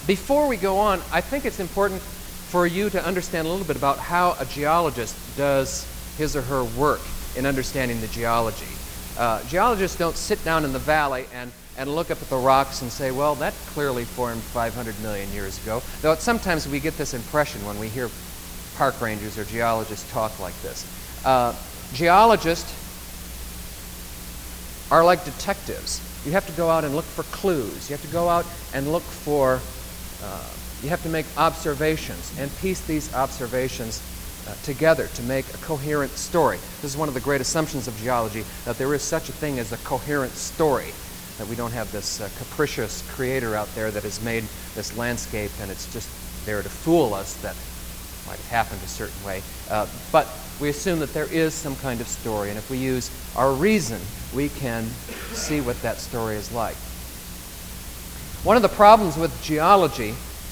Before we go on, I think it's important for you to understand a little bit about how a geologist does his or her work in understanding the geology. Geologists don't sit down in the valley and look up at the rocks and say, well, that clearly formed 500 million years ago. Though sometimes we get this impression when we hear park rangers or geologists talk like this. Geologists are like detectives. You have to go out and look for clues. You have to go out and look for, you have to make observations and piece these observations together to make a coherent story. This is one of the great assumptions of geology, that there is such a thing as a coherent story, that we don't have this capricious creator out there that has made this landscape and it's just there to fool us that might have happened a certain way. But we assume that there is some kind of story, and if we use our reason, we can see what that story is like. One of the problems with geology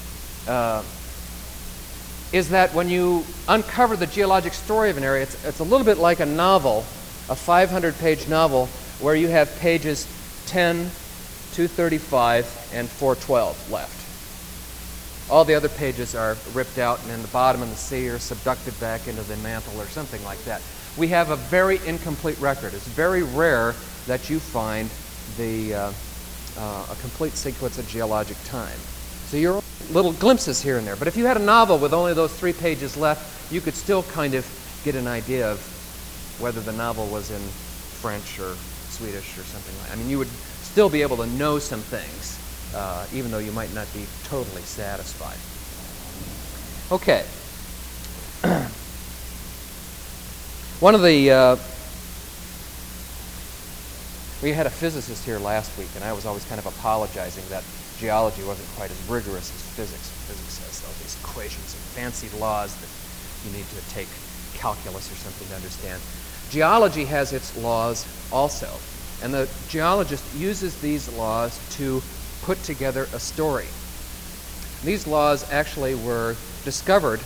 is that when you uncover the geologic story of an area, it's a little bit like a novel, a 500-page novel, where you have pages 10, 235, and 412 left. All the other pages are ripped out and in the bottom of the sea or subducted back into the mantle or something like that. We have a very incomplete record. It's very rare that you find a complete sequence of geologic time. So you're little glimpses here and there. But if you had a novel with only those 3 pages left, you could still kind of get an idea of whether the novel was in French or Swedish or something like that. I mean, you would still be able to know some things, even though you might not be totally satisfied. Okay. One of the... we had a physicist here last week, and I was always kind of apologizing that geology wasn't quite as rigorous as physics. Physics has all these equations and fancy laws that you need to take calculus or something to understand. Geology has its laws also, and the geologist uses these laws to put together a story. These laws actually were discovered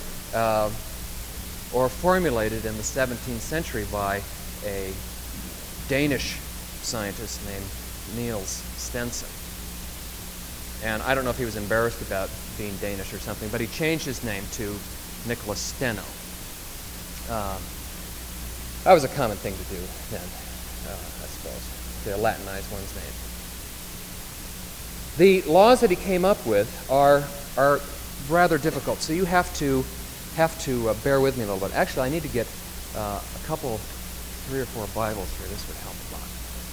or formulated in the 17th century by a Danish scientist named Niels Stensen. And I don't know if he was embarrassed about being Danish or something, but he changed his name to Nicholas Steno. That was a common thing to do then, I suppose, to Latinize one's name. The laws that he came up with are rather difficult, so you have to bear with me a little bit. Actually, I need to get a couple, 3 or 4 Bibles here. This would help a lot.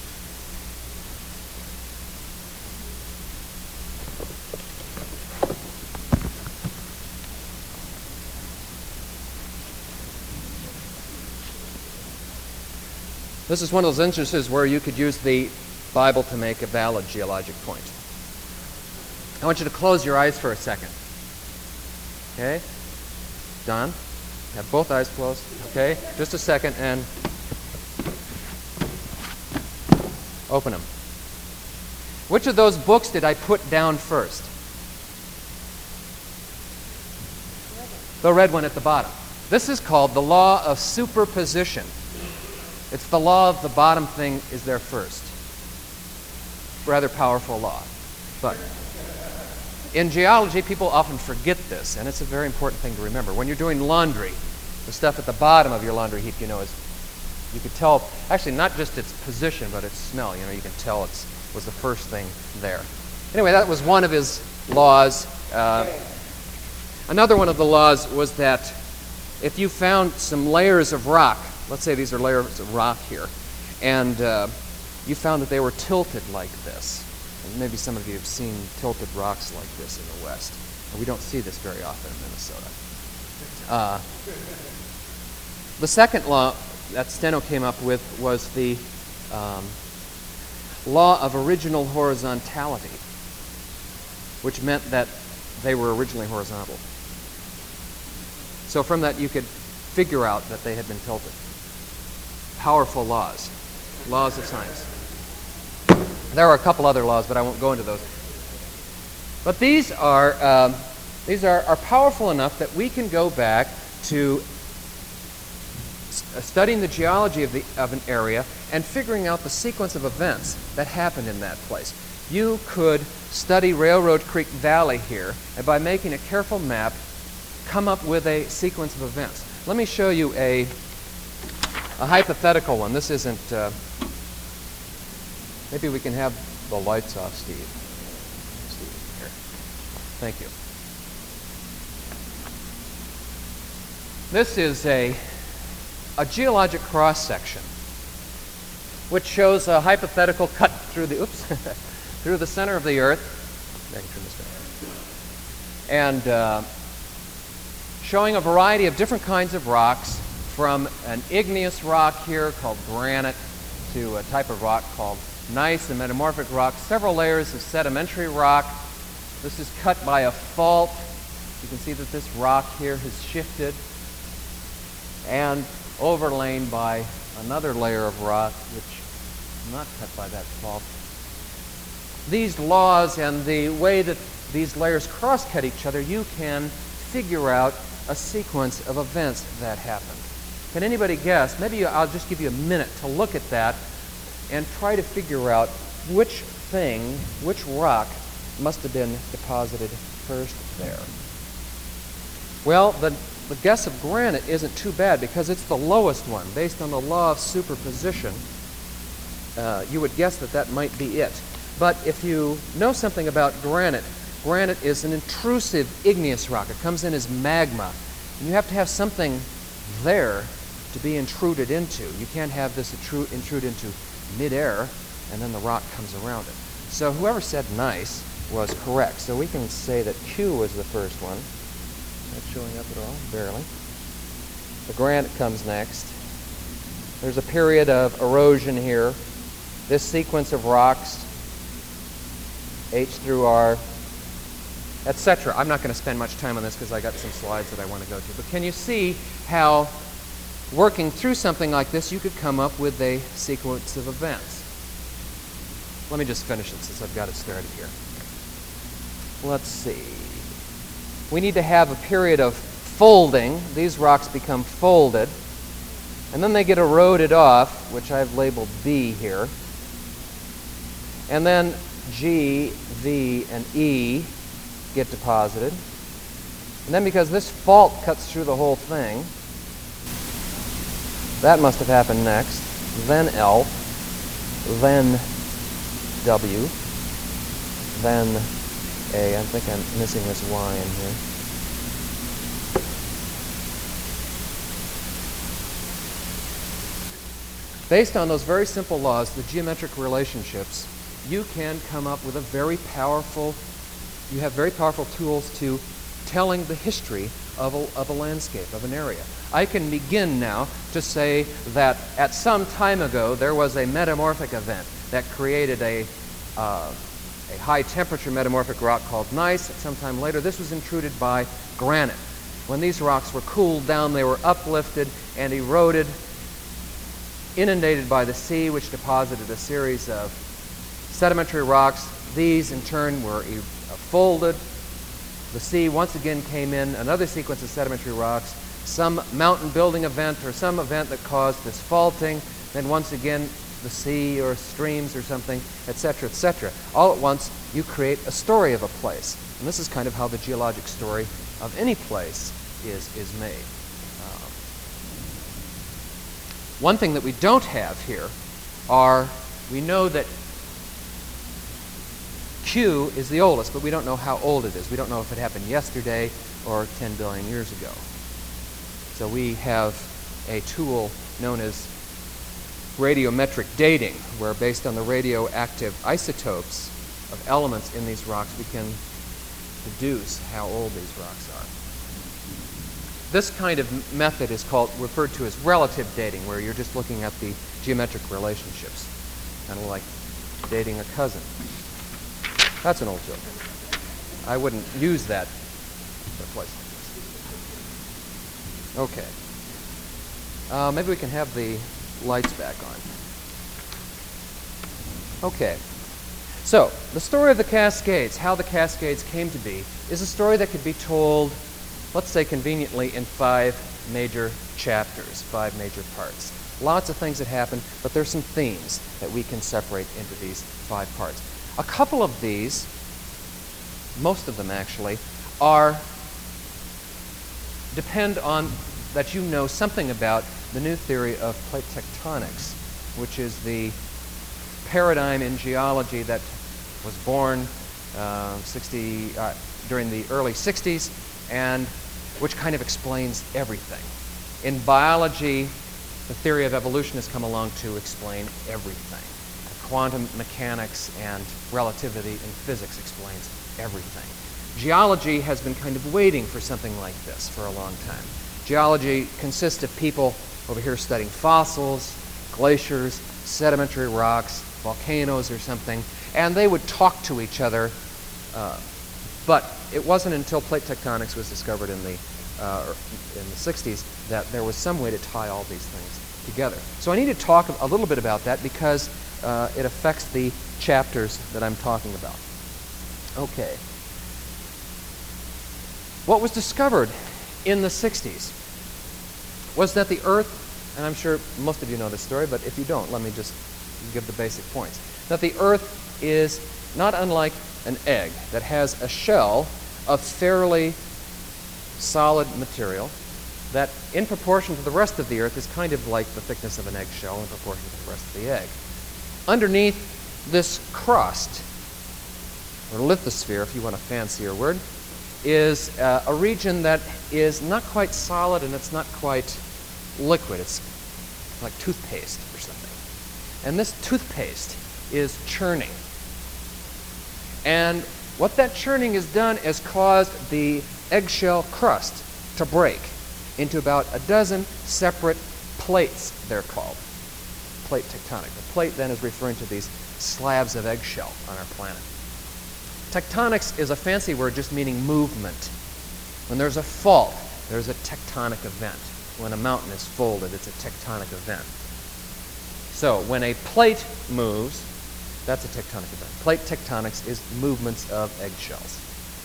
This is one of those instances where you could use the Bible to make a valid geologic point. I want you to close your eyes for a second. Okay? Done? Have both eyes closed. Okay? Just a second and open them. Which of those books did I put down first? The red one at the bottom. This is called the law of superposition. It's the law of the bottom thing is there first. Rather powerful law. But in geology, people often forget this, and it's a very important thing to remember. When you're doing laundry, the stuff at the bottom of your laundry heap, is, you could tell, actually not just its position, but its smell. You can tell it was the first thing there. Anyway, that was one of his laws. Another one of the laws was that if you found some layers of rock, let's say these are layers of rock here, and you found that they were tilted like this. And maybe some of you have seen tilted rocks like this in the West. And we don't see this very often in Minnesota. The second law that Steno came up with was the law of original horizontality, which meant that they were originally horizontal. So from that you could figure out that they had been tilted. Powerful laws of science. There are a couple other laws, but I won't go into those. But these are powerful enough that we can go back to studying the geology of an area and figuring out the sequence of events that happened in that place. you could study Railroad Creek Valley here, and by making a careful map, come up with a sequence of events. Let me show you a hypothetical one. This isn't, maybe we can have the lights off, Steve. Steve, here. Thank you. This is a geologic cross-section which shows a hypothetical cut through the, through the center of the Earth. I can turn this down. And showing a variety of different kinds of rocks, from an igneous rock here called granite to a type of rock called gneiss, a metamorphic rock, several layers of sedimentary rock. This is cut by a fault. You can see that this rock here has shifted and overlain by another layer of rock which is not cut by that fault. These laws and the way that these layers cross-cut each other, you can figure out a sequence of events that happened. Can anybody guess? Maybe I'll just give you a minute to look at that and try to figure out which rock must have been deposited first there. Well, the guess of granite isn't too bad because it's the lowest one. Based on the law of superposition, you would guess that that might be it. But if you know something about granite, granite is an intrusive igneous rock. It comes in as magma. And you have to have something there to be intruded into. You can't have this intrude into midair and then the rock comes around it. So whoever said gneiss was correct. So we can say that Q was the first one. Not showing up at all? Barely. The granite comes next. There's a period of erosion here. This sequence of rocks, H through R, etc. I'm not going to spend much time on this because I got some slides that I want to go to. But can you see how working through something like this, you could come up with a sequence of events? Let me just finish it since I've got it started here. Let's see. We need to have a period of folding. These rocks become folded. And then they get eroded off, which I've labeled B here. And then G, V, and E get deposited. And then because this fault cuts through the whole thing, that must have happened next. Then L, then W, then A. I think I'm missing this Y in here. Based on those very simple laws, the geometric relationships, you can come up with a very powerful, you have very powerful tools to telling the history of a landscape, of an area. I can begin now to say that at some time ago there was a metamorphic event that created a high temperature metamorphic rock called gneiss. At some time later this was intruded by granite. When these rocks were cooled down, they were uplifted and eroded, inundated by the sea, which deposited a series of sedimentary rocks. These in turn were folded. The sea once again came in, another sequence of sedimentary rocks, some mountain building event or some event that caused this faulting, then once again the sea or streams or something, etc., etc. All at once you create a story of a place. And this is kind of how the geologic story of any place is made. One thing that we don't have here are, we know that Q is the oldest, but we don't know how old it is. We don't know if it happened yesterday or 10 billion years ago. So we have a tool known as radiometric dating, where based on the radioactive isotopes of elements in these rocks, we can deduce how old these rocks are. This kind of method is referred to as relative dating, where you're just looking at the geometric relationships, kind of like dating a cousin. That's an old joke. I wouldn't use that for a place like this. Okay. Maybe we can have the lights back on. Okay. So, the story of the Cascades, how the Cascades came to be, is a story that could be told, let's say conveniently, in 5 major chapters, 5 major parts. Lots of things that happen, but there's some themes that we can separate into these 5 parts. A couple of these, most of them actually, depend on that you know something about the new theory of plate tectonics, which is the paradigm in geology that was born during the early 60s, and which kind of explains everything. In biology, the theory of evolution has come along to explain everything. Quantum mechanics and relativity in physics explains everything. Geology has been kind of waiting for something like this for a long time. Geology consists of people over here studying fossils, glaciers, sedimentary rocks, volcanoes or something, and they would talk to each other, but it wasn't until plate tectonics was discovered in the 60s that there was some way to tie all these things together. So I need to talk a little bit about that because it affects the chapters that I'm talking about. Okay. What was discovered in the 60s was that the Earth, and I'm sure most of you know this story, but if you don't, let me just give the basic points. That the Earth is not unlike an egg that has a shell of fairly solid material that, in proportion to the rest of the Earth, is kind of like the thickness of an eggshell in proportion to the rest of the egg. Underneath this crust, or lithosphere, if you want a fancier word, is a region that is not quite solid and it's not quite liquid. It's like toothpaste or something. And this toothpaste is churning. And what that churning has done is caused the eggshell crust to break into about a dozen separate plates, they're called. Plate tectonic. The plate then is referring to these slabs of eggshell on our planet. Tectonics is a fancy word just meaning movement. When there's a fault, there's a tectonic event. When a mountain is folded, it's a tectonic event. So when a plate moves, that's a tectonic event. Plate tectonics is movements of eggshells.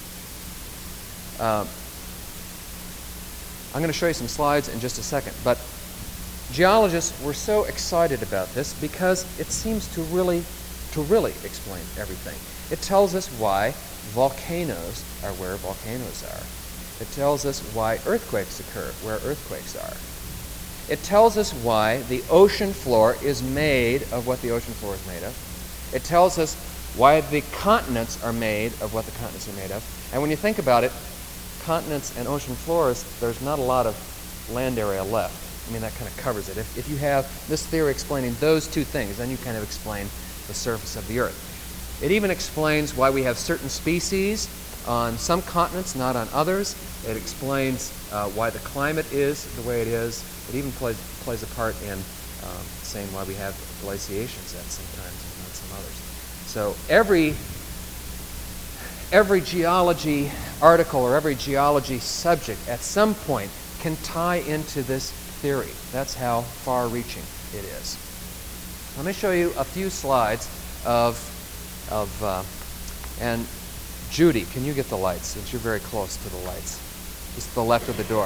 I'm going to show you some slides in just a second, but geologists were so excited about this because it seems to really explain everything. It tells us why volcanoes are where volcanoes are. It tells us why earthquakes occur where earthquakes are. It tells us why the ocean floor is made of what the ocean floor is made of. It tells us why the continents are made of what the continents are made of. And when you think about it, continents and ocean floors, there's not a lot of land area left. I mean, that kind of covers it. If you have this theory explaining those two things, then you kind of explain the surface of the Earth. It even explains why we have certain species on some continents, not on others. It explains why the climate is the way it is. It even plays a part in saying why we have glaciations at some times and not some others. So every geology article or every geology subject at some point can tie into this theory. That's how far-reaching it is. Let me show you a few slides and Judy, can you get the lights since you're very close to the lights? Just to the left of the door.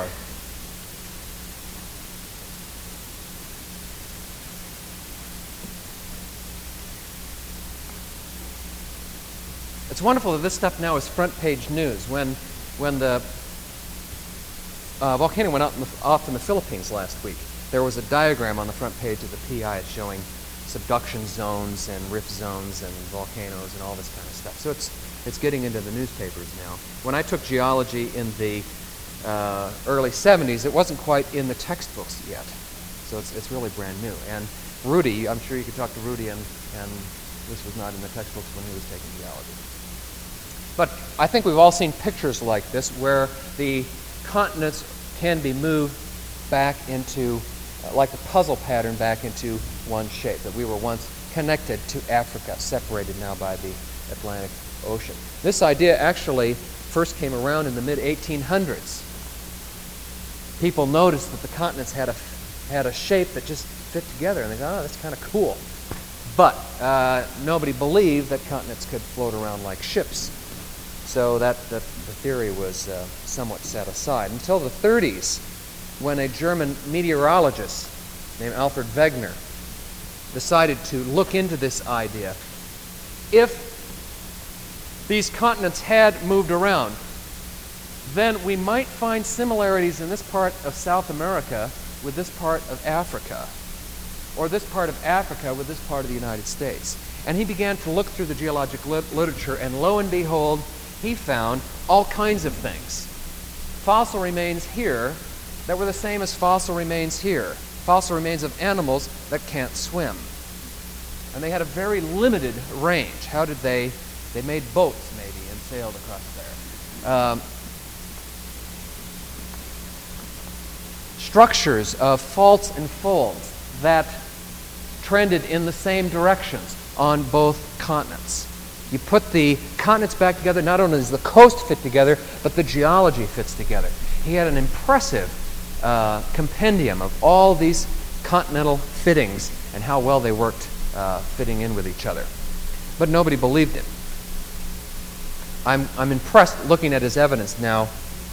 It's wonderful that this stuff now is front page news. When the volcano went off in the Philippines last week, there was a diagram on the front page of the PI showing subduction zones and rift zones and volcanoes and all this kind of stuff. So it's getting into the newspapers now. When I took geology in the early 70s, it wasn't quite in the textbooks yet. So it's really brand new. And Rudy, I'm sure you could talk to Rudy, and this was not in the textbooks when he was taking geology. But I think we've all seen pictures like this where the continents can be moved back into, like a puzzle pattern, back into one shape, that we were once connected to Africa, separated now by the Atlantic Ocean. This idea actually first came around in the mid-1800s. People noticed that the continents had a shape that just fit together, and they thought, oh, that's kind of cool. But nobody believed that continents could float around like ships. So the theory was somewhat set aside until the 30s, when a German meteorologist named Alfred Wegener decided to look into this idea. If these continents had moved around, then we might find similarities in this part of South America with this part of Africa, or this part of Africa with this part of the United States. And he began to look through the geologic literature, and lo and behold, he found all kinds of things. Fossil remains here that were the same as fossil remains here. Fossil remains of animals that can't swim. And they had a very limited range. How did they? They made boats, maybe, and sailed across there. Structures of faults and folds that trended in the same directions on both continents. You put the continents back together, not only does the coast fit together, but the geology fits together. He had an impressive compendium of all these continental fittings and how well they worked fitting in with each other. But nobody believed him. I'm impressed looking at his evidence now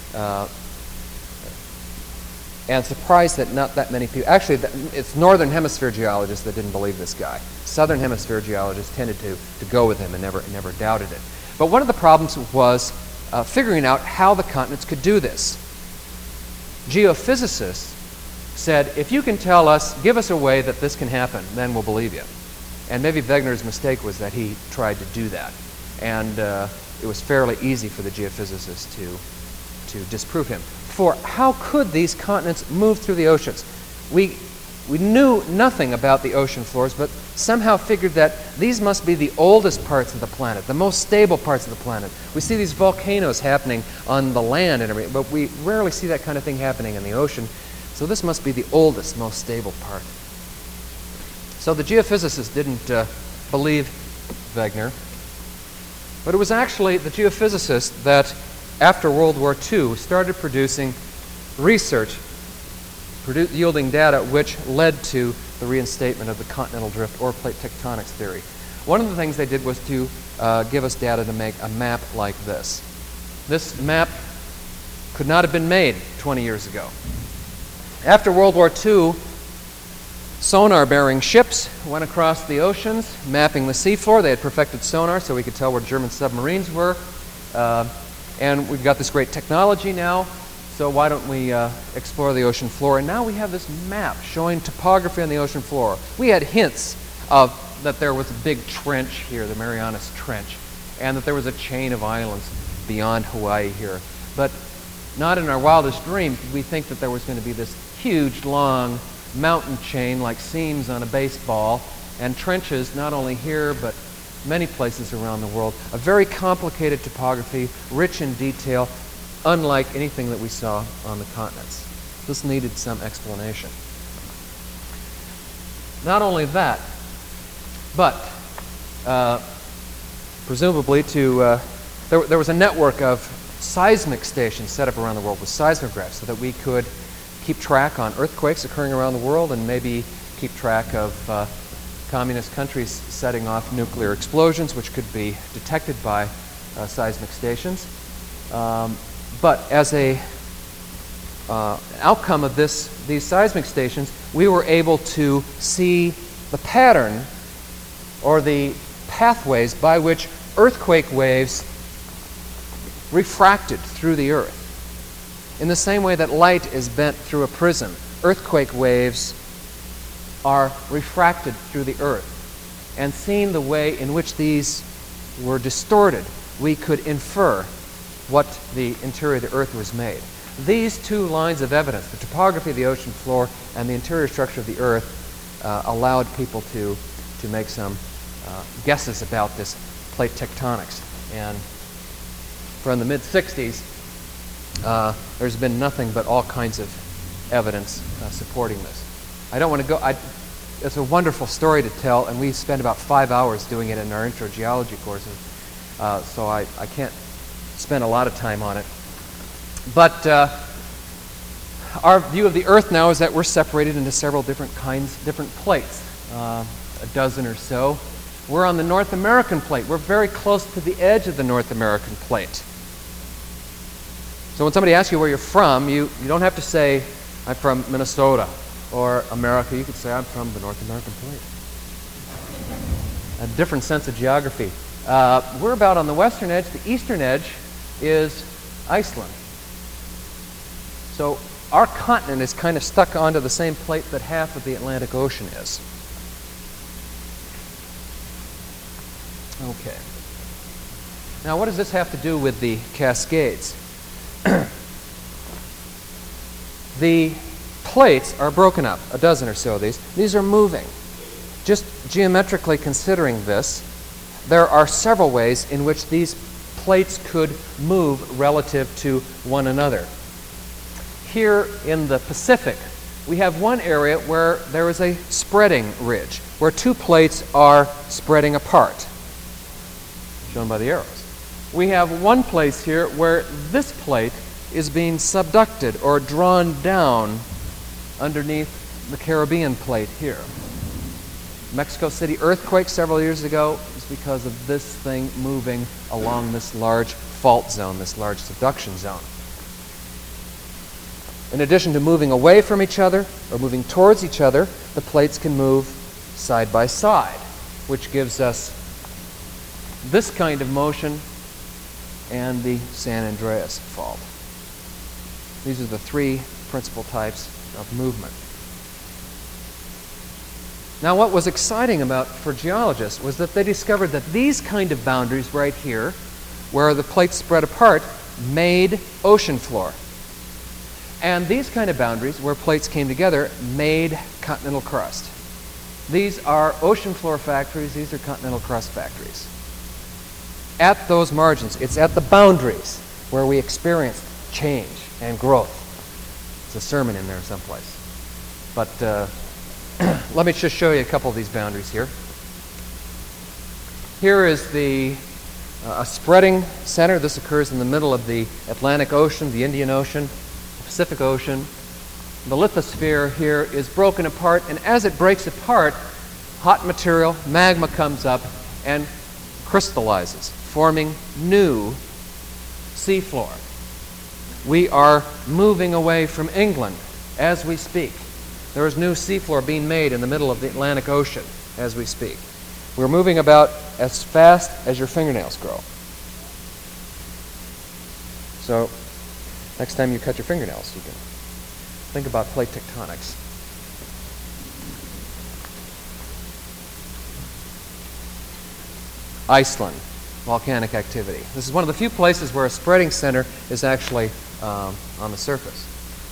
and surprised that not that many people... Actually, it's Northern Hemisphere geologists that didn't believe this guy. Southern Hemisphere geologists tended to go with him and never doubted it. But one of the problems was figuring out how the continents could do this. Geophysicists said, if you can tell us, give us a way that this can happen, then we'll believe you. And maybe Wegener's mistake was that he tried to do that. And it was fairly easy for the geophysicists to disprove him. For how could these continents move through the oceans? We knew nothing about the ocean floors, but somehow figured that these must be the oldest parts of the planet, the most stable parts of the planet. We see these volcanoes happening on the land and everything, but we rarely see that kind of thing happening in the ocean. So this must be the oldest, most stable part. So the geophysicists didn't believe Wegener, but it was actually the geophysicists that, after World War II, started producing research, yielding data which led to the reinstatement of the continental drift or plate tectonics theory. One of the things they did was to give us data to make a map like this. This map could not have been made 20 years ago. After World War II, sonar-bearing ships went across the oceans, mapping the seafloor. They had perfected sonar so we could tell where German submarines were. And we've got this great technology now, so why don't we explore the ocean floor? And now we have this map showing topography on the ocean floor. We had hints of that there was a big trench here, the Marianas Trench, and that there was a chain of islands beyond Hawaii here. But not in our wildest dreams did we think that there was going to be this huge, long mountain chain like seams on a baseball, and trenches not only here but many places around the world. A very complicated topography, rich in detail, unlike anything that we saw on the continents. This needed some explanation. Not only that, but presumably there was a network of seismic stations set up around the world with seismographs so that we could keep track on earthquakes occurring around the world and maybe keep track of communist countries setting off nuclear explosions, which could be detected by seismic stations. But as an outcome of these seismic stations, we were able to see the pattern or the pathways by which earthquake waves refracted through the earth. In the same way that light is bent through a prism, earthquake waves are refracted through the earth. And seeing the way in which these were distorted, we could infer what the interior of the earth was made. These two lines of evidence, the topography of the ocean floor and the interior structure of the earth, allowed people to make some guesses about this plate tectonics. And from the mid-60s, there's been nothing but all kinds of evidence supporting this. I don't want to go... It's a wonderful story to tell, and we spent about 5 hours doing it in our intro geology courses, so I can't spend a lot of time on it. But our view of the Earth now is that we're separated into several different plates, a dozen or so. We're on the North American plate. We're very close to the edge of the North American plate. So when somebody asks you where you're from, you don't have to say, I'm from Minnesota or America. You could say, I'm from the North American plate. A different sense of geography We're about on the western edge. The eastern edge is Iceland. So our continent is kind of stuck onto the same plate that half of the Atlantic Ocean is. Okay. Now, what does this have to do with the Cascades? The plates are broken up, a dozen or so of these. These are moving. Just geometrically considering this, there are several ways in which these plates could move relative to one another. Here in the Pacific, we have one area where there is a spreading ridge, where two plates are spreading apart, shown by the arrows. We have one place here where this plate is being subducted or drawn down underneath the Caribbean plate here. Mexico City earthquake several years ago was because of this thing moving along this large fault zone, this large subduction zone. In addition to moving away from each other or moving towards each other, the plates can move side by side, which gives us this kind of motion and the San Andreas Fault. These are the three principal types of movement. Now, what was exciting for geologists was that they discovered that these kind of boundaries right here, where the plates spread apart, made ocean floor. And these kind of boundaries, where plates came together, made continental crust. These are ocean floor factories. These are continental crust factories. At those margins, it's at the boundaries where we experience change and growth. It's a sermon in there someplace. But let me just show you a couple of these boundaries here. Here is a spreading center. This occurs in the middle of the Atlantic Ocean, the Indian Ocean, the Pacific Ocean. The lithosphere here is broken apart, and as it breaks apart, hot material, magma comes up and crystallizes, forming new seafloor. We are moving away from England as we speak. There is new seafloor being made in the middle of the Atlantic Ocean as we speak. We're moving about as fast as your fingernails grow. So, next time you cut your fingernails, you can think about plate tectonics. Iceland, volcanic activity. This is one of the few places where a spreading center is actually on the surface.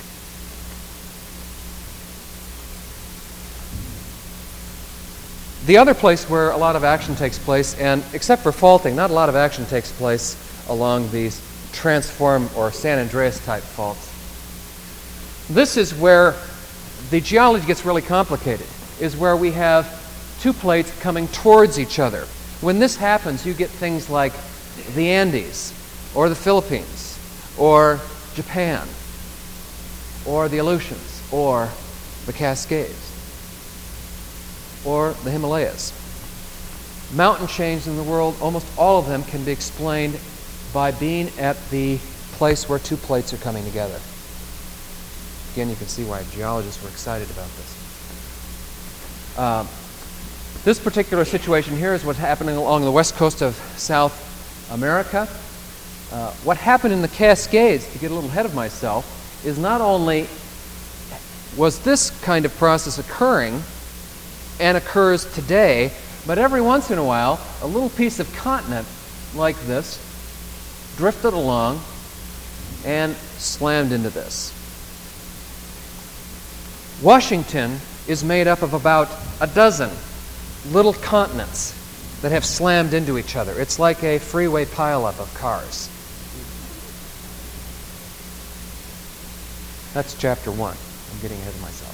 The other place where a lot of action takes place, and except for faulting, not a lot of action takes place along these transform or San Andreas type faults. This is where the geology gets really complicated, is where we have two plates coming towards each other. When this happens, you get things like the Andes, or the Philippines, or Japan, or the Aleutians, or the Cascades, or the Himalayas. Mountain chains in the world, almost all of them can be explained by being at the place where two plates are coming together. Again, you can see why geologists were excited about this. This particular situation here is what's happening along the west coast of South America. What happened in the Cascades, to get a little ahead of myself, is not only was this kind of process occurring and occurs today, but every once in a while, a little piece of continent like this drifted along and slammed into this. Washington is made up of about a dozen little continents that have slammed into each other. It's like a freeway pileup of cars. That's chapter 1. I'm getting ahead of myself.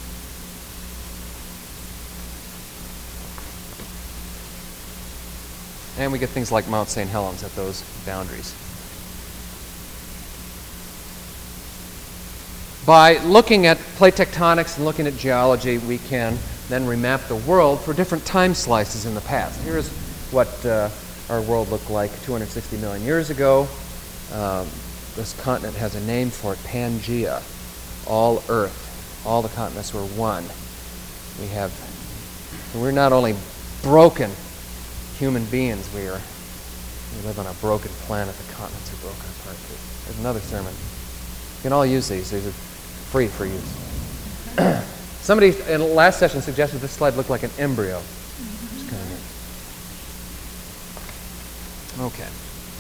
And we get things like Mount St. Helens at those boundaries. By looking at plate tectonics and looking at geology, we can then remap the world for different time slices in the past. Here's what our world looked like 260 million years ago. This continent has a name for it, Pangaea, all Earth. All the continents were one. We're not only broken human beings, we live on a broken planet. The continents are broken apart too. There's another sermon. You can all use these. These are free for use. Somebody in the last session suggested this slide looked like an embryo. It's kind of neat. Okay.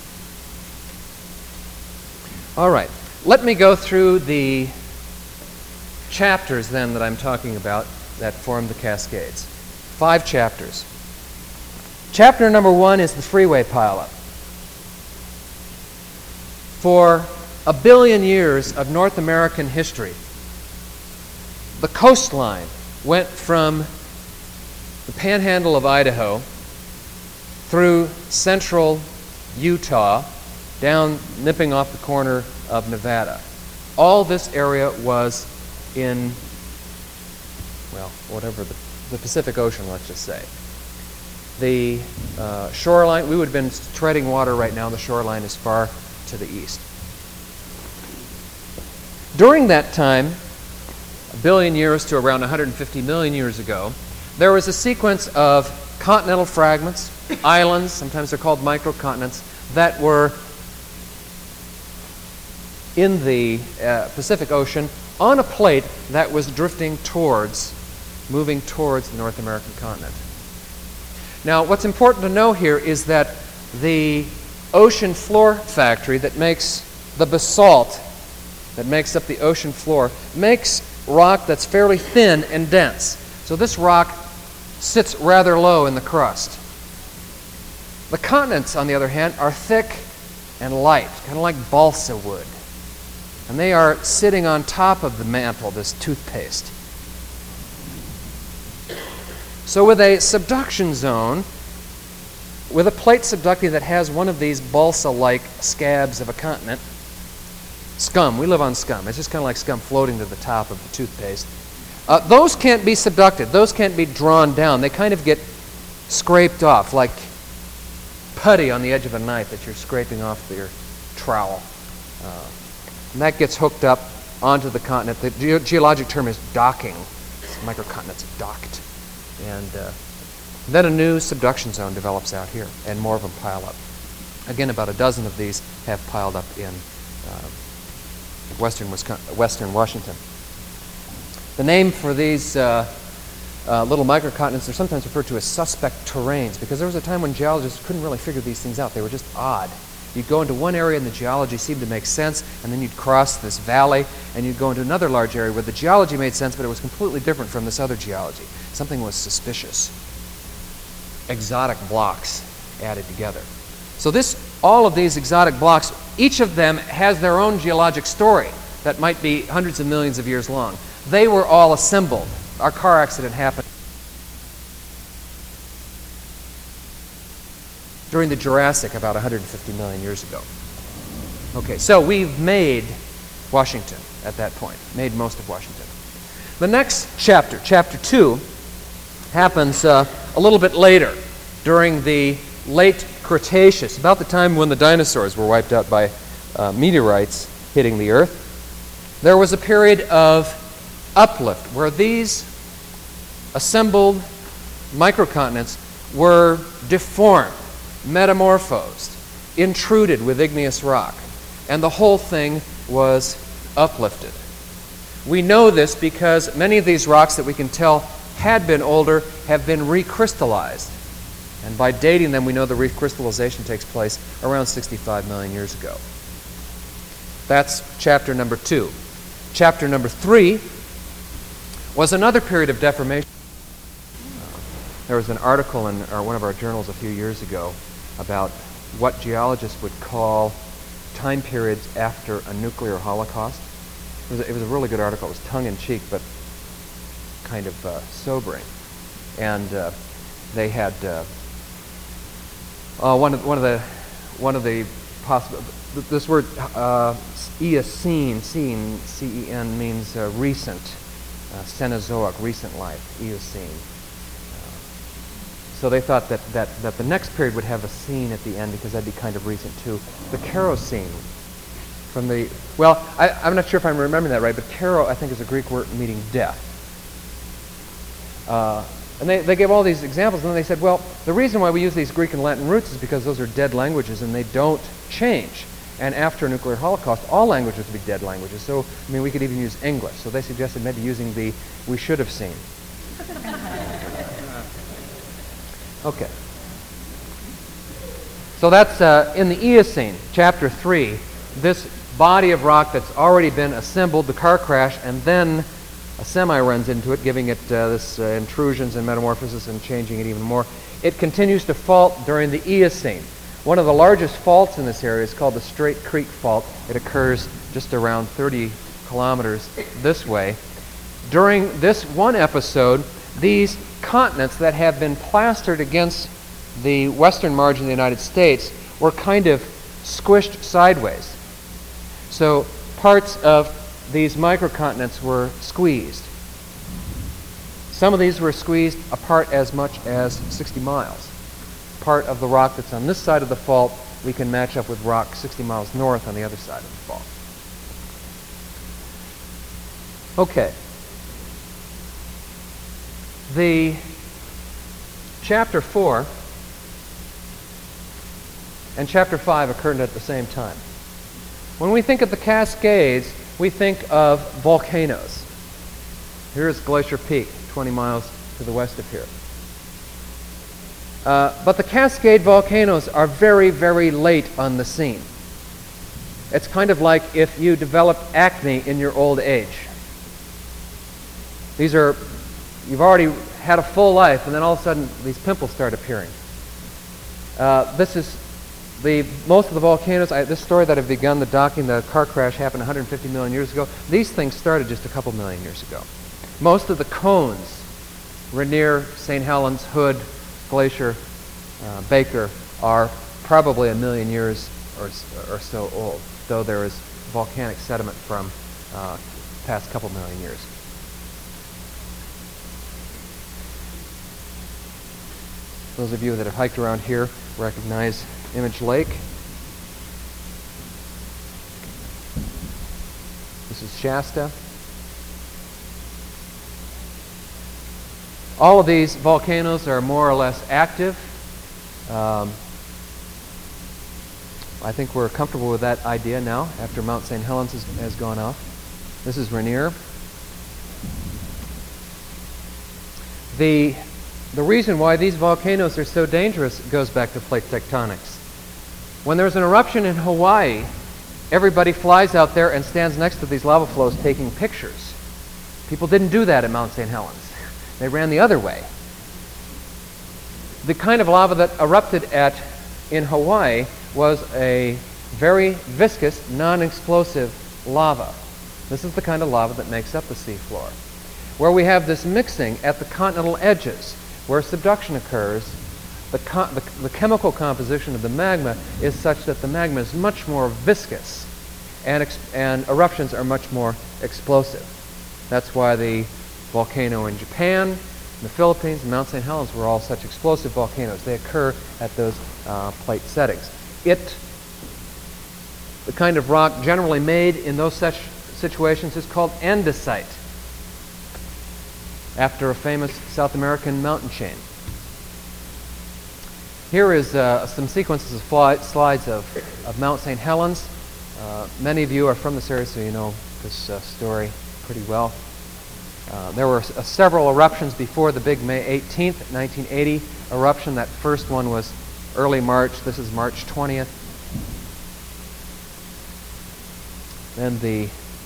All right. Let me go through the chapters then that I'm talking about that form the Cascades. 5 chapters. Chapter number 1 is the freeway pileup. For 1 billion years of North American history, the coastline went from the panhandle of Idaho through central Utah, down nipping off the corner of Nevada. All this area was in, well, whatever the Pacific Ocean, let's just say. The shoreline, we would have been treading water right now. The shoreline is far to the east. During that time, 1 billion years to around 150 million years ago, there was a sequence of continental fragments, islands, sometimes they're called microcontinents, that were in the Pacific Ocean on a plate that was moving towards the North American continent. Now, what's important to know here is that the ocean floor factory that makes the basalt that makes up the ocean floor makes rock that's fairly thin and dense. So this rock sits rather low in the crust. The continents, on the other hand, are thick and light, kind of like balsa wood. And they are sitting on top of the mantle, this toothpaste. So with a subduction zone, with a plate subducting that has one of these balsa-like scabs of a continent, scum, we live on scum. It's just kind of like scum floating to the top of the toothpaste. Those can't be subducted. Those can't be drawn down. They kind of get scraped off, like putty on the edge of a knife that you're scraping off your trowel. And that gets hooked up onto the continent. The geologic term is docking. Microcontinents are docked. And then a new subduction zone develops out here, and more of them pile up. Again, about a dozen of these have piled up in western Washington. The name for these little microcontinents are sometimes referred to as suspect terrains, because there was a time when geologists couldn't really figure these things out. They were just odd. You'd go into one area and the geology seemed to make sense, and then you'd cross this valley and you'd go into another large area where the geology made sense, but it was completely different from this other geology. Something was suspicious. Exotic blocks added together. So all of these exotic blocks, each of them has their own geologic story that might be hundreds of millions of years long. They were all assembled. Our car accident happened during the Jurassic about 150 million years ago. Okay, so we've made Washington at that point, made most of Washington. The next chapter, chapter 2, happens a little bit later, during the late Cretaceous, about the time when the dinosaurs were wiped out by meteorites hitting the Earth. There was a period of uplift where these assembled microcontinents were deformed, metamorphosed, intruded with igneous rock, and the whole thing was uplifted. We know this because many of these rocks that we can tell had been older have been recrystallized. And by dating them, we know the recrystallization takes place around 65 million years ago. That's chapter number 2. Chapter number 3 was another period of deformation. There was an article in one of our journals a few years ago about what geologists would call time periods after a nuclear holocaust. It was a really good article. It was tongue-in-cheek, but kind of sobering. And they had one of the possible. This word Eocene, C-E-N, means recent, Cenozoic, recent life, Eocene. So they thought that the next period would have a scene at the end because that'd be kind of recent too. The Kerosene, from the, well, I'm not sure if I'm remembering that right, but kero, I think, is a Greek word meaning death. And they gave all these examples, and then they said, well, the reason why we use these Greek and Latin roots is because those are dead languages and they don't change. And after a nuclear holocaust, all languages would be dead languages. So, I mean, we could even use English. So they suggested maybe using the we should have seen. Okay. So that's in the Eocene, chapter 3, this body of rock that's already been assembled, the car crash, and then a semi runs into it, giving it this intrusions and metamorphosis and changing it even more. It continues to fault during the Eocene. One of the largest faults in this area is called the Straight Creek Fault. It occurs just around 30 kilometers this way. During this one episode, these continents that have been plastered against the western margin of the United States were kind of squished sideways. So parts of these microcontinents were squeezed. Some of these were squeezed apart as much as 60 miles. Part of the rock that's on this side of the fault we can match up with rock 60 miles north on the other side of the fault. Okay. The chapter 4 and chapter 5 occurred at the same time. When we think of the Cascades, we think of volcanoes. Here's Glacier Peak, 20 miles to the west of here. But the Cascade volcanoes are very, very late on the scene. It's kind of like if you developed acne in your old age. You've already had a full life, and then all of a sudden these pimples start appearing. Most of the volcanoes, this story that I've begun, the docking, the car crash happened 150 million years ago. These things started just a couple million years ago. Most of the cones, Rainier, St. Helens, Hood, Glacier, Baker, are probably a million years or so old, though there is volcanic sediment from past couple million years. Those of you that have hiked around here recognize Image Lake. This is Shasta. All of these volcanoes are more or less active. I think we're comfortable with that idea now after Mount St. Helens has gone off. This is Rainier. The reason why these volcanoes are so dangerous goes back to plate tectonics. When there's an eruption in Hawaii, everybody flies out there and stands next to these lava flows taking pictures. People didn't do that at Mount St. Helens. They ran the other way. The kind of lava that erupted in Hawaii was a very viscous, non-explosive lava. This is the kind of lava that makes up the seafloor. Where we have this mixing at the continental edges, where subduction occurs, the chemical composition of the magma is such that the magma is much more viscous, and eruptions are much more explosive. That's why the volcano in Japan, the Philippines, and Mount St. Helens were all such explosive volcanoes. They occur at those plate settings. The kind of rock generally made in those such situations is called andesite, after a famous South American mountain chain. Here is some sequences of slides of Mount St. Helens. Many of you are from this area, so you know this story pretty well. There were several eruptions before the big May 18th, 1980 eruption. That first one was early March. This is March 20th. Then the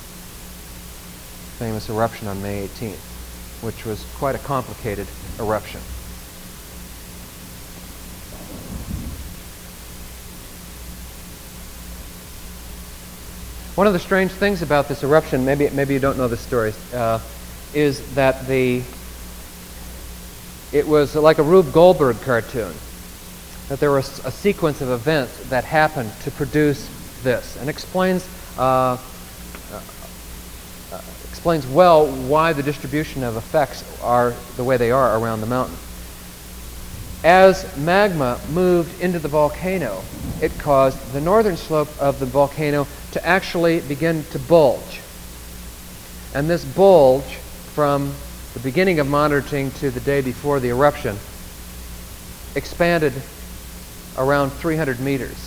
famous eruption on May 18th, which was quite a complicated eruption. One of the strange things about this eruption, maybe you don't know this story, is that it was like a Rube Goldberg cartoon, that there was a sequence of events that happened to produce this, and explains well why the distribution of effects are the way they are around the mountain. As magma moved into the volcano, it caused the northern slope of the volcano to actually begin to bulge. And this bulge from the beginning of monitoring to the day before the eruption, expanded around 300 meters.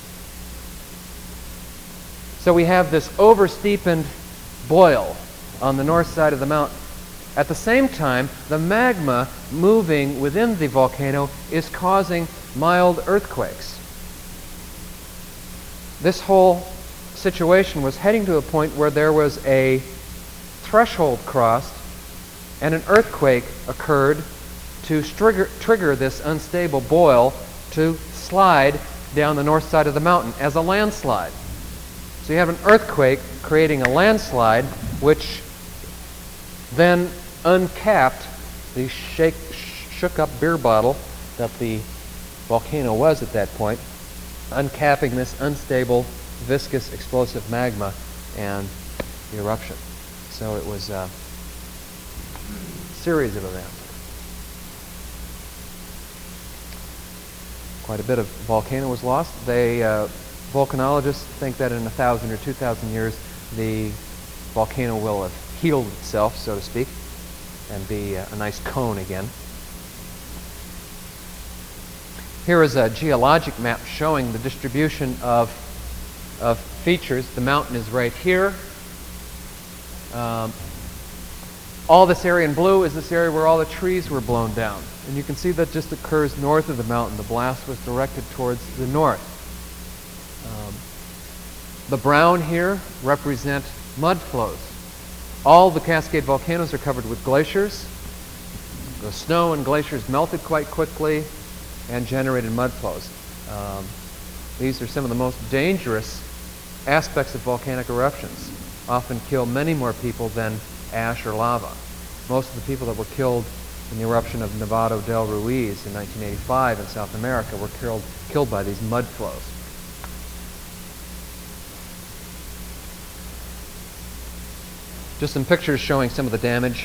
So we have this oversteepened boil on the north side of the mountain. At the same time, the magma moving within the volcano is causing mild earthquakes. This whole situation was heading to a point where there was a threshold crossed and an earthquake occurred to trigger this unstable boil to slide down the north side of the mountain as a landslide. So you have an earthquake creating a landslide, which then uncapped the shook-up beer bottle that the volcano was at that point, uncapping this unstable, viscous, explosive magma and the eruption. So it was a series of events. Quite a bit of volcano was lost. Volcanologists think that in 1,000 or 2,000 years, the volcano will have healed itself, so to speak, and be a nice cone again. Here is a geologic map showing the distribution of features. The mountain is right here. All this area in blue is this area where all the trees were blown down. And you can see that just occurs north of the mountain. The blast was directed towards the north. The brown here represent mud flows. All the Cascade volcanoes are covered with glaciers. The snow and glaciers melted quite quickly and generated mud flows. These are some of the most dangerous aspects of volcanic eruptions. Often kill many more people than ash or lava. Most of the people that were killed in the eruption of Nevado del Ruiz in 1985 in South America were killed by these mud flows. Just some pictures showing some of the damage.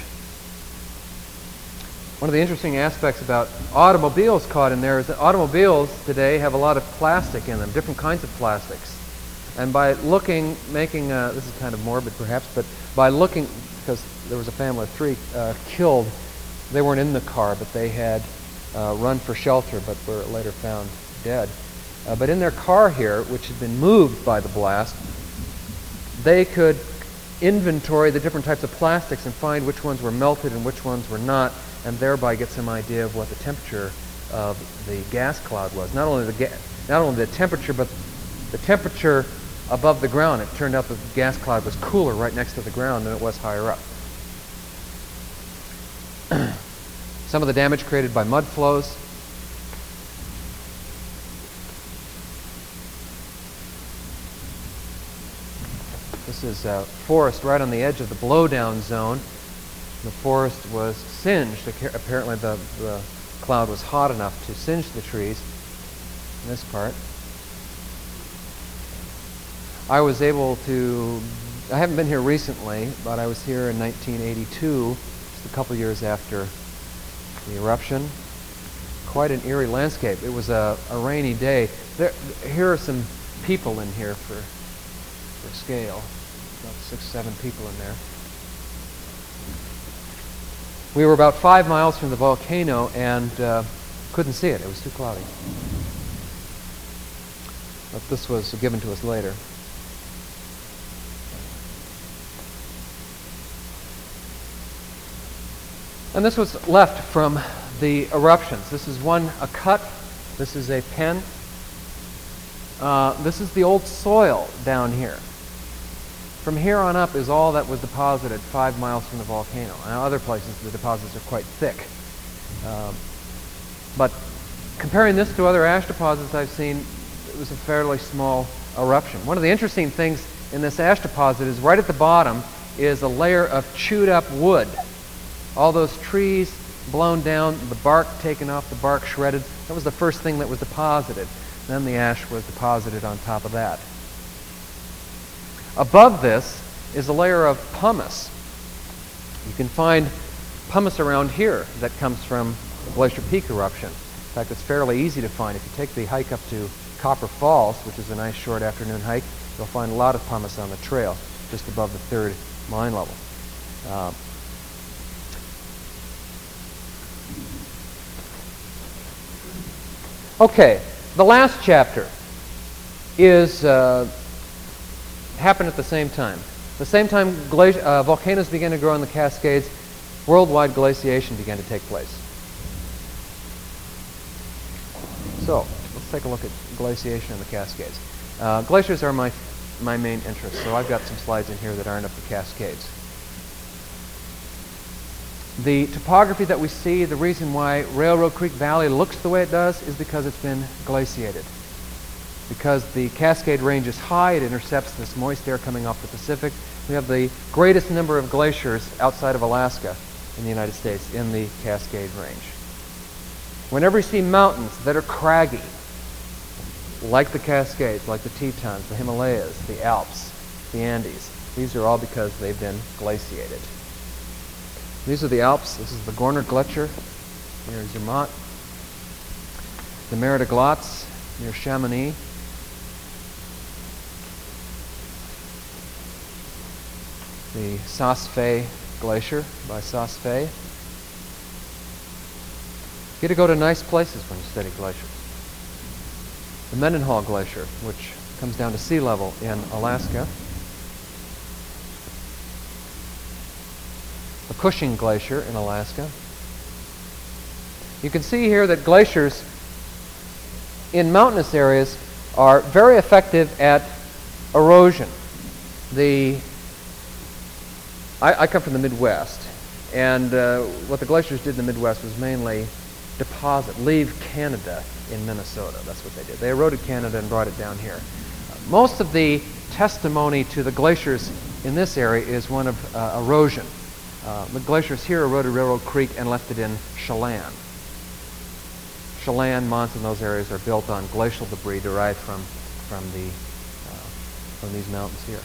One of the interesting aspects about automobiles caught in there is that automobiles today have a lot of plastic in them, different kinds of plastics. And by looking, this is kind of morbid perhaps, but by looking, because there was a family of 3 killed, they weren't in the car, but they had run for shelter, but were later found dead. But in their car here, which had been moved by the blast, they could inventory the different types of plastics and find which ones were melted and which ones were not, and thereby get some idea of what the temperature of the gas cloud was. Not only the temperature, but the temperature above the ground. It turned out that the gas cloud was cooler right next to the ground than it was higher up. Some of the damage created by mud flows. This is a forest right on the edge of the blowdown zone. The forest was singed. Apparently the cloud was hot enough to singe the trees in this part. I haven't been here recently, but I was here in 1982, just a couple years after the eruption. Quite an eerie landscape. It was a rainy day. Here are some people in here for scale. About 6, 7 people in there. We were about 5 miles from the volcano and couldn't see it. It was too cloudy. But this was given to us later. And this was left from the eruptions. This is a cut. This is a pen. This is the old soil down here. From here on up is all that was deposited 5 miles from the volcano. Now, other places the deposits are quite thick. But comparing this to other ash deposits I've seen, it was a fairly small eruption. One of the interesting things in this ash deposit is right at the bottom is a layer of chewed up wood. All those trees blown down, the bark taken off, the bark shredded. That was the first thing that was deposited. Then the ash was deposited on top of that. Above this is a layer of pumice. You can find pumice around here that comes from the Glacier Peak eruption. In fact, it's fairly easy to find. If you take the hike up to Copper Falls, which is a nice short afternoon hike, you'll find a lot of pumice on the trail, just above the 3rd mine level. Okay, the last chapter is happened at the same time. The same time volcanoes began to grow in the Cascades, worldwide glaciation began to take place. So, let's take a look at glaciation in the Cascades. Glaciers are my main interest, so I've got some slides in here that aren't of the Cascades. The topography that we see, the reason why Railroad Creek Valley looks the way it does is because it's been glaciated. Because the Cascade Range is high, it intercepts this moist air coming off the Pacific. We have the greatest number of glaciers outside of Alaska in the United States in the Cascade Range. Whenever you see mountains that are craggy, like the Cascades, like the Tetons, the Himalayas, the Alps, the Andes, these are all because they've been glaciated. These are the Alps. This is the Gorner Gletscher near Zermatt. The Mer de Glace near Chamonix. The Saas-Fee Glacier by Saas-Fee. You get to go to nice places when you study glaciers. The Mendenhall Glacier, which comes down to sea level in Alaska. The Cushing Glacier in Alaska. You can see here that glaciers in mountainous areas are very effective at erosion. I come from the Midwest, and what the glaciers did in the Midwest was mainly leave Canada in Minnesota. That's what they did. They eroded Canada and brought it down here. Most of the testimony to the glaciers in this area is one of erosion. The glaciers here eroded Railroad Creek and left it in Chelan. Chelan, Monson, those areas are built on glacial debris derived from these mountains here.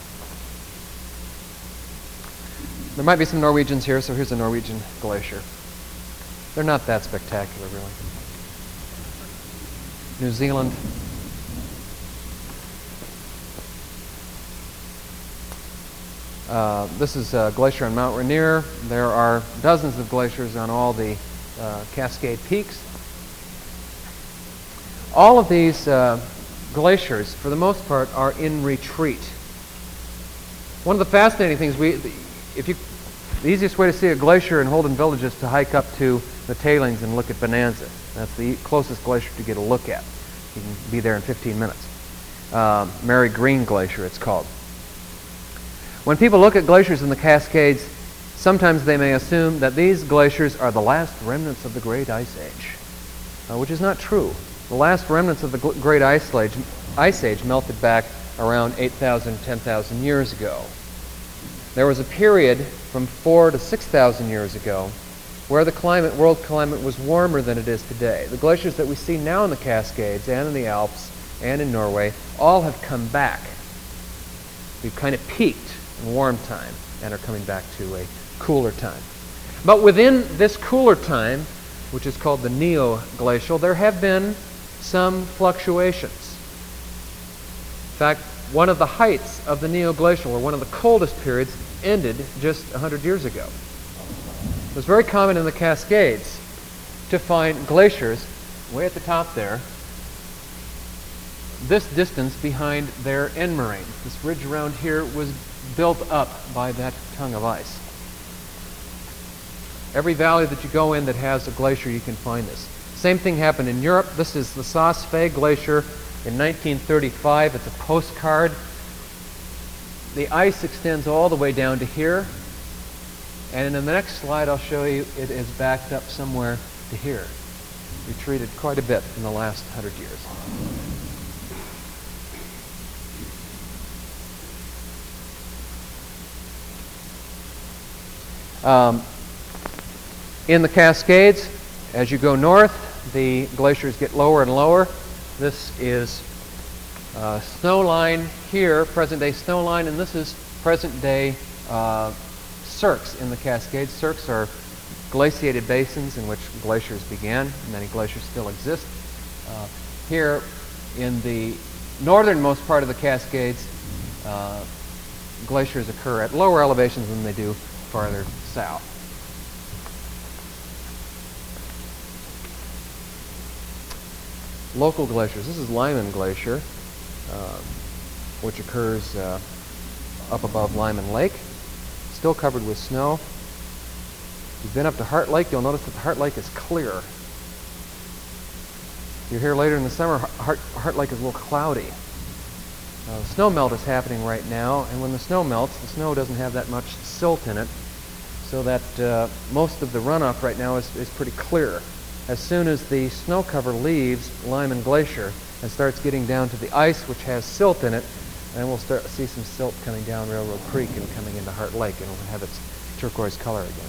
There might be some Norwegians here, so here's a Norwegian glacier. They're not that spectacular, really. New Zealand. This is a glacier on Mount Rainier. There are dozens of glaciers on all the Cascade peaks. All of these glaciers, for the most part, are in retreat. One of the fascinating things, the easiest way to see a glacier in Holden Village is to hike up to the tailings and look at Bonanza. That's the closest glacier to get a look at. You can be there in 15 minutes. Mary Green Glacier, it's called. When people look at glaciers in the Cascades, sometimes they may assume that these glaciers are the last remnants of the Great Ice Age, which is not true. The last remnants of the Great Ice Age melted back around 8,000, 10,000 years ago. There was a period from 4,000 to 6,000 years ago where the world climate was warmer than it is today. The glaciers that we see now in the Cascades and in the Alps and in Norway all have come back. We've kind of peaked in warm time and are coming back to a cooler time. But within this cooler time, which is called the Neoglacial, there have been some fluctuations. In fact, one of the heights of the Neoglacial, or one of the coldest periods, ended just 100 years ago. It was very common in the Cascades to find glaciers way at the top there, this distance behind their end moraine. This ridge around here was built up by that tongue of ice. Every valley that you go in that has a glacier, you can find this. Same thing happened in Europe. This is the Saas-Fee Glacier in 1935. It's a postcard. The ice extends all the way down to here. And in the next slide, I'll show you it is backed up somewhere to here. Retreated quite a bit in the last 100 years. In the Cascades, as you go north, the glaciers get lower and lower. This is snow line here, present-day snow line, and this is present-day cirques in the Cascades. Cirques are glaciated basins in which glaciers began. Many glaciers still exist. Here in the northernmost part of the Cascades, glaciers occur at lower elevations than they do farther south. local glaciers. This is Lyman Glacier, which occurs up above Lyman Lake, still covered with snow. If you've been up to Heart Lake, you'll notice that the Heart Lake is clear. If you're here later in the summer, Heart Lake is a little cloudy. The snow melt is happening right now, and when the snow melts, the snow doesn't have that much silt in it, so that most of the runoff right now is pretty clear. As soon as the snow cover leaves Lyman Glacier and starts getting down to the ice, which has silt in it, then we'll start to see some silt coming down Railroad Creek and coming into Heart Lake, and it'll have its turquoise color again.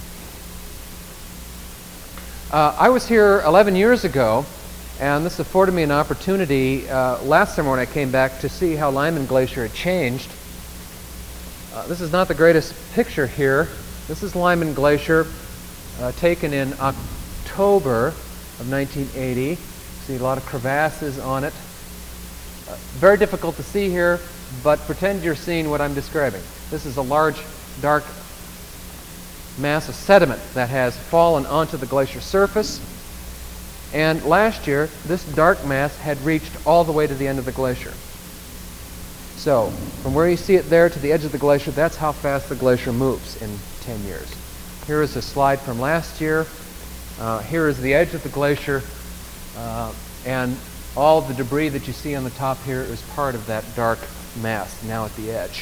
I was here 11 years ago, and this afforded me an opportunity last summer when I came back to see how Lyman Glacier had changed. This is not the greatest picture here. This is Lyman Glacier taken in October of 1980. See a lot of crevasses on it. Very difficult to see here, but pretend you're seeing what I'm describing. This is a large, dark mass of sediment that has fallen onto the glacier surface. And last year, this dark mass had reached all the way to the end of the glacier. So, from where you see it there to the edge of the glacier, that's how fast the glacier moves in 10 years. Here is a slide from last year. Here is the edge of the glacier, and all the debris that you see on the top here is part of that dark mass now at the edge.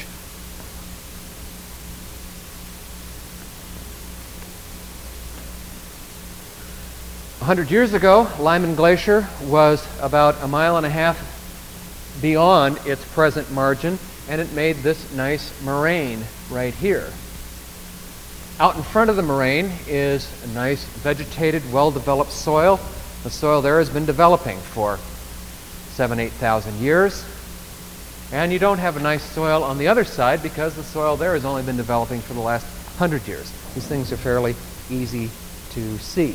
A 100 years ago, Lyman Glacier was about 1.5 miles beyond its present margin, and it made this nice moraine right here. Out in front of the moraine is a nice vegetated, well-developed soil. The soil there has been developing for 8,000 years. And you don't have a nice soil on the other side because the soil there has only been developing for the last 100 years. These things are fairly easy to see.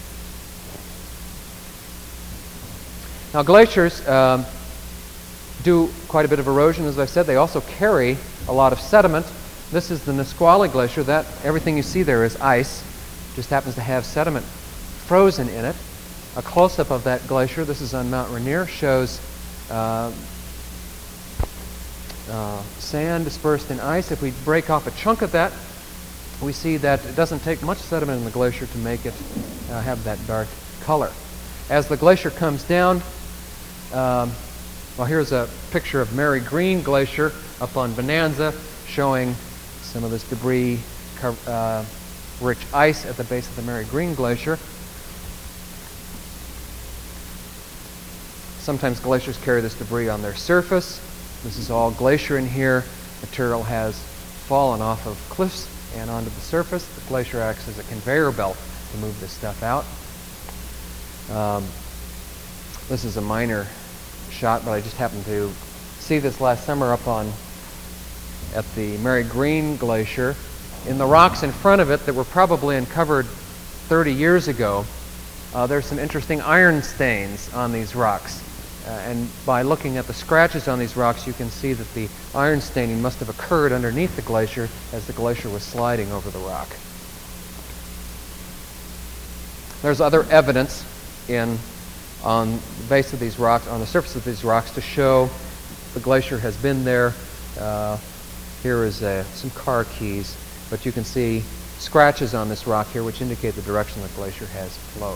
Now glaciers do quite a bit of erosion, as I said. They also carry a lot of sediment. This is the Nisqually Glacier. Everything you see there is ice. Just happens to have sediment frozen in it. A close-up of that glacier, this is on Mount Rainier, shows sand dispersed in ice. If we break off a chunk of that, we see that it doesn't take much sediment in the glacier to make it have that dark color. As the glacier comes down, well, here's a picture of Mary Green Glacier up on Bonanza, showing some of this debris, rich ice at the base of the Mary Green Glacier. Sometimes glaciers carry this debris on their surface. This is all glacier in here. Material has fallen off of cliffs and onto the surface. The glacier acts as a conveyor belt to move this stuff out. This is a minor shot, but I just happened to see this last summer up at the Mary Green Glacier. In the rocks in front of it that were probably uncovered 30 years ago, there's some interesting iron stains on these rocks. And by looking at the scratches on these rocks, you can see that the iron staining must have occurred underneath the glacier as the glacier was sliding over the rock. There's other evidence on the base of these rocks, on the surface of these rocks, to show the glacier has been there. Here is some car keys, but you can see scratches on this rock here which indicate the direction the glacier has flowed.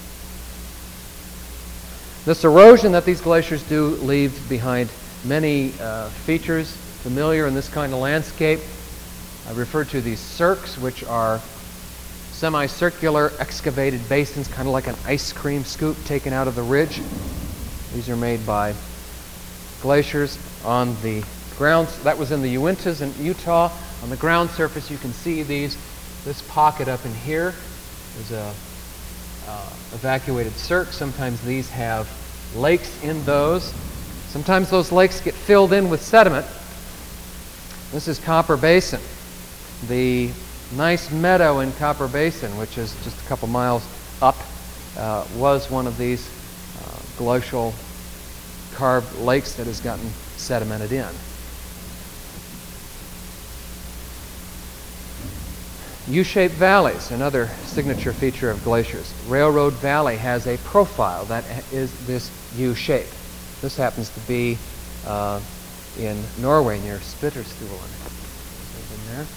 This erosion that these glaciers do leave behind many features familiar in this kind of landscape. I refer to these cirques, which are semicircular excavated basins, kind of like an ice cream scoop taken out of the ridge. These are made by glaciers on the ground. That was in the Uintas in Utah. On the ground surface, you can see this pocket up in here is a evacuated cirque. Sometimes these have lakes in those. Sometimes those lakes get filled in with sediment. This is Copper Basin. The nice meadow in Copper Basin, which is just a couple miles up, was one of these glacial carved lakes that has gotten sedimented in. U-shaped valleys, another signature feature of glaciers. Railroad Valley has a profile that is this U-shape. This happens to be in Norway near Spitterstuen. In there.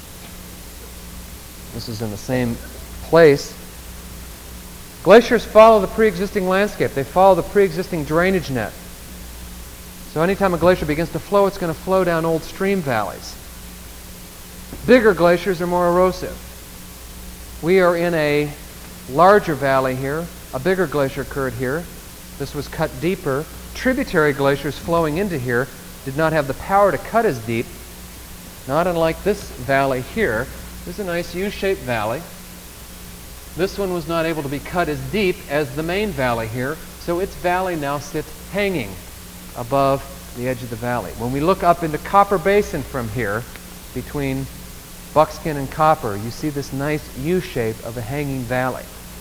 This is in the same place. Glaciers follow the pre-existing landscape. They follow the pre-existing drainage net. So anytime a glacier begins to flow, it's going to flow down old stream valleys. Bigger glaciers are more erosive. We are in a larger valley here. A bigger glacier occurred here. This was cut deeper. Tributary glaciers flowing into here did not have the power to cut as deep. Not unlike this valley here. This is a nice U-shaped valley. This one was not able to be cut as deep as the main valley here, so its valley now sits hanging above the edge of the valley. When we look up into Copper Basin from here, between Buckskin and Copper, you see this nice U-shape of a hanging valley.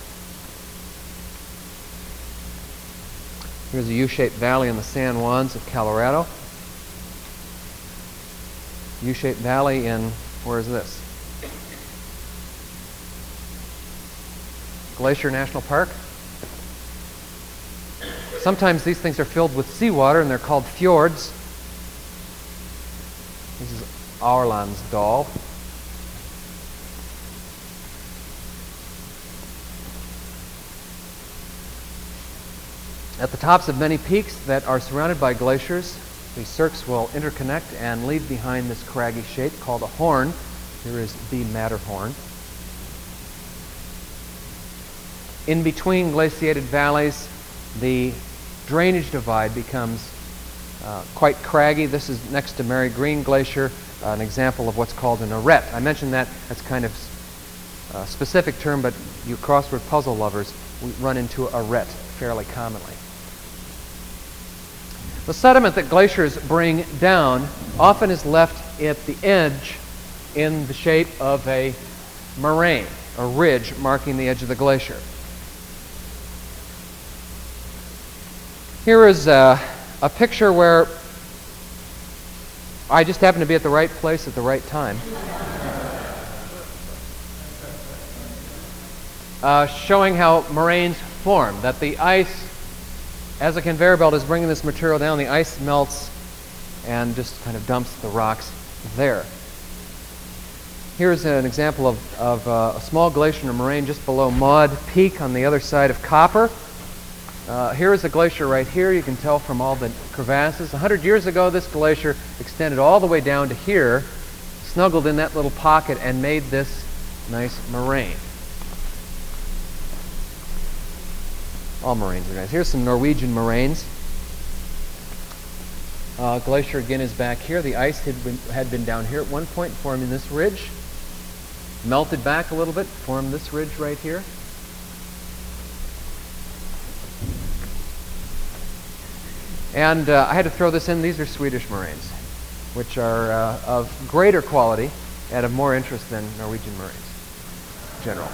Here's a U-shaped valley in the San Juans of Colorado. U-shaped valley in, where is this? Glacier National Park. Sometimes these things are filled with seawater and they're called fjords. This is Aurlandsdal. At the tops of many peaks that are surrounded by glaciers, these cirques will interconnect and leave behind this craggy shape called a horn. Here is the Matterhorn. In between glaciated valleys, the drainage divide becomes quite craggy. This is next to Mary Green Glacier, an example of what's called an arête. I mentioned that as kind of a specific term, but you crossword puzzle lovers run into arête fairly commonly. The sediment that glaciers bring down often is left at the edge in the shape of a moraine, a ridge marking the edge of the glacier. Here is a picture where I just happened to be at the right place at the right time. Showing how moraines form, that the ice, as a conveyor belt is bringing this material down, the ice melts and just kind of dumps the rocks there. Here's an example of a small glacier in a moraine just below Maud Peak on the other side of Copper. Here is a glacier right here. You can tell from all the crevasses. 100 years ago, this glacier extended all the way down to here, snuggled in that little pocket, and made this nice moraine. All moraines are nice. Here's some Norwegian moraines. Glacier again is back here. The ice had been down here at one point, forming this ridge. Melted back a little bit, formed this ridge right here. And I had to throw this in. These are Swedish moraines, which are of greater quality and of more interest than Norwegian moraines in general.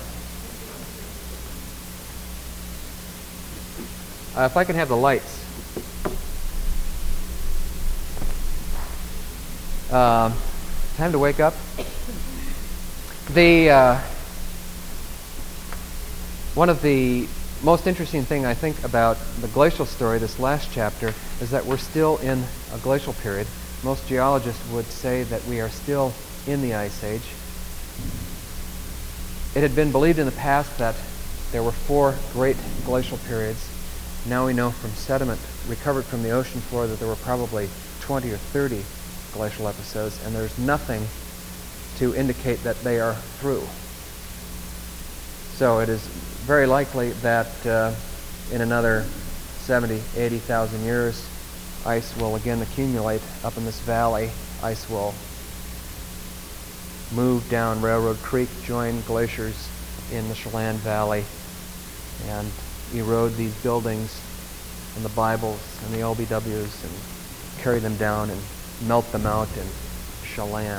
If I can have the lights. Time to wake up. One of the most interesting thing I think about the glacial story, this last chapter, is that we're still in a glacial period. Most geologists would say that we are still in the Ice Age. It had been believed in the past that there were 4 great glacial periods. Now we know from sediment recovered from the ocean floor that there were probably 20 or 30 glacial episodes, and there's nothing to indicate that they are through. So it is very likely that in another 70, 80,000 years, ice will again accumulate up in this valley. Ice will move down Railroad Creek, join glaciers in the Chelan Valley, and erode these buildings and the Bibles and the LBWs and carry them down and melt them out in Chelan.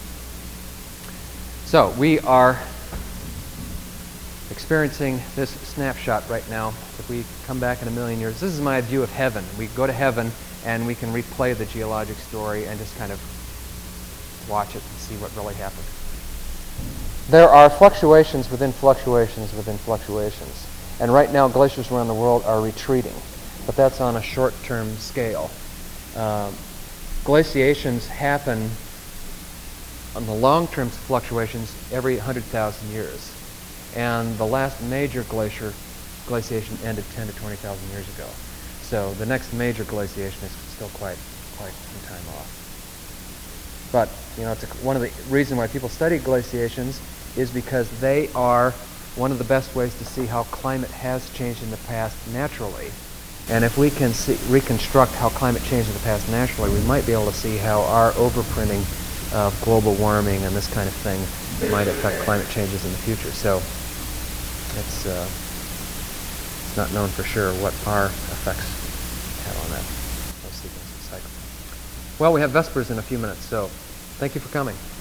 So we are experiencing this snapshot right now. If we come back in a million years, this is my view of heaven. We go to heaven and we can replay the geologic story and just kind of watch it and see what really happened. There are fluctuations within fluctuations within fluctuations. And right now, glaciers around the world are retreating. But that's on a short-term scale. Glaciations happen on the long-term fluctuations every 100,000 years. And the last major glaciation ended 10 to 20,000 years ago. So the next major glaciation is still quite some time off. But, it's one of the reasons why people study glaciations is because they are one of the best ways to see how climate has changed in the past naturally. And if we can reconstruct how climate changed in the past naturally, we might be able to see how our overprinting of global warming and this kind of thing might affect climate changes in the future. So it's not known for sure what our effects have on that, those sequences cycle. Well, we have Vespers in a few minutes, so thank you for coming.